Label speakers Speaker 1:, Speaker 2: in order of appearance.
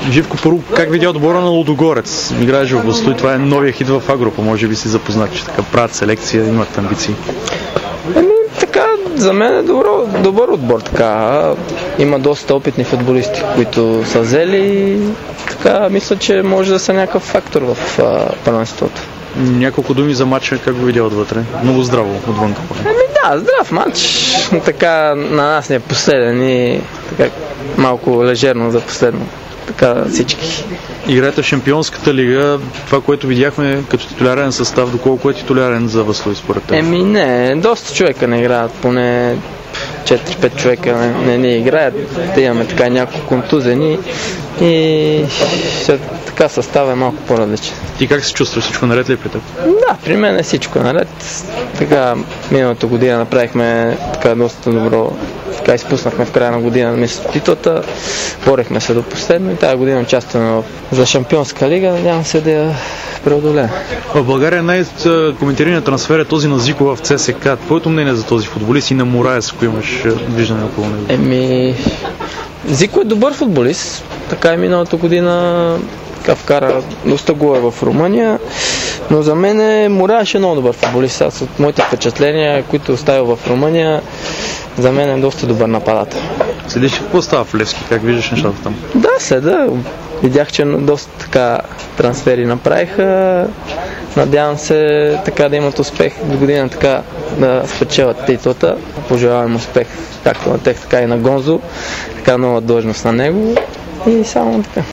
Speaker 1: Живко, първо, как видя отбора на Лудогорец? Играеш в Властои, това е новия хит в Агропа, може би си запознат, че така правят селекция, имат амбиции.
Speaker 2: Така, за мен е добър отбор. Така. Има доста опитни футболисти, които са взели и така мисля, че може да са някакъв фактор в първенството.
Speaker 1: Няколко думи за матча, как го видя отвътре? Много здраво отвънка.
Speaker 2: Да, здрав матч. Така на нас не е последен и така малко лежерно за последно. Така всички.
Speaker 1: Играете в Шампионската лига, това, което видяхме като титулярен състав, доколко е титулярен за Властои според теб?
Speaker 2: Не, доста човека не играят, поне 4-5 човека не играят. Те имаме така няколко контузени и така състав е малко по-различен.
Speaker 1: Ти как се чувстваш? Всичко наред ли е при теб?
Speaker 2: Да, при мен е всичко наред. Така, миналата година направихме така доста добро. Така изпуснахме в края на година вместо титлата. Борехме се до последно и тази година участваме за Шампионска лига. Надявам се да я преодолеем.
Speaker 1: В България най-коментираният трансфер е този на Зикова в ЦСКА. Твоето мнение за този футболист и на Мораес, ако имаш виждане около него?
Speaker 2: Зико е добър футболист. Така и миналата година вкара доста гола в Румъния, но за мен Мораеш е много добър футболист. Аз от моите впечатления, които оставил в Румъния, за мен е доста добър нападател.
Speaker 1: Следиш какво става в Левски? Как виждаш нещата там?
Speaker 2: Да, следа. Видях, че доста така трансфери направиха. Надявам се така да имат успех до година, така да спечелят титлата. Пожелавам успех както на тех, така и на Гонзо. Така нова длъжност на него и само така.